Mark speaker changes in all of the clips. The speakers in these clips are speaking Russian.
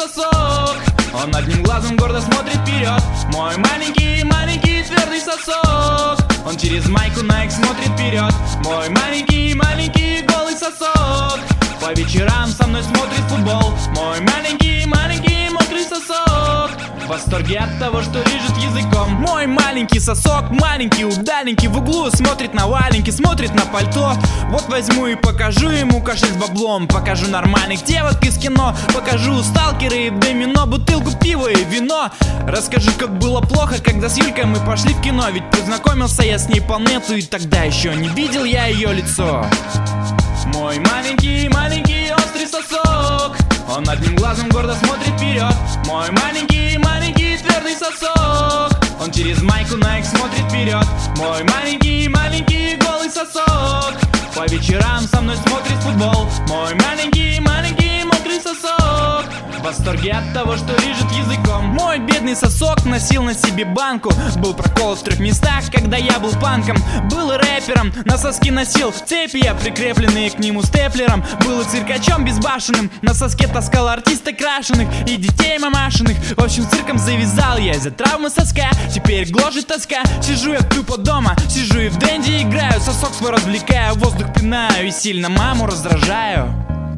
Speaker 1: сосок. Он одним глазом гордо смотрит вперед. Мой маленький твердый сосок. Он через майку Nike смотрит вперед. Мой маленький голый сосок. По вечерам со мной смотрит футбол. Мой маленький мокрый сосок. В восторге от того, что лижет языком. Мой маленький сосок, маленький, удаленький в углу. Смотрит на валенки, смотрит на пальто. Вот возьму и покажу ему кошель с баблом. Покажу нормальных девок из кино. Покажу сталкеры и домино. Бутылку пива и вино. Расскажу, как было плохо, когда с Юлькой мы пошли в кино. Ведь познакомился я с ней по нету, и тогда еще не видел я ее лицо. Мой маленький острый сосок. Он одним глазом гордо смотрит вперед. Мой маленький твердый сосок. Он через майку Nike смотрит вперед. Мой маленький голый сосок. По вечерам со мной смотрит футбол. Мой маленький мокрый сосок. В восторге от того, что лижет языком. Мой бедный сосок носил на себе банку. Был прокол в 3 местах, когда я был панком. Был рэпером, на соски носил цепи я, прикрепленные к нему степлером. Был и циркачом безбашенным. На соске таскал артистов крашеных и детей мамашиных. В общем, цирком завязал я из-за травмы соска. Теперь гложет тоска. Сижу я тупо дома, сижу и в денди играю. Сосок свой развлекаю, воздух пинаю и сильно маму раздражаю.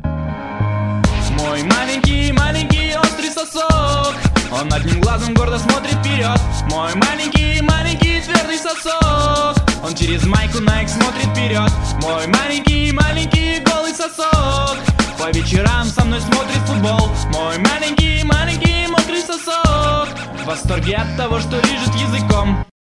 Speaker 1: Мой маленький острый сосок. Он одним глазом гордо смотрит вперед. Мой маленький твердый сосок. Он через майку Nike смотрит вперед. Мой маленький голый сосок. По вечерам со мной смотрит футбол. Мой маленький мокрый сосок. В восторге от того, что лижет языком.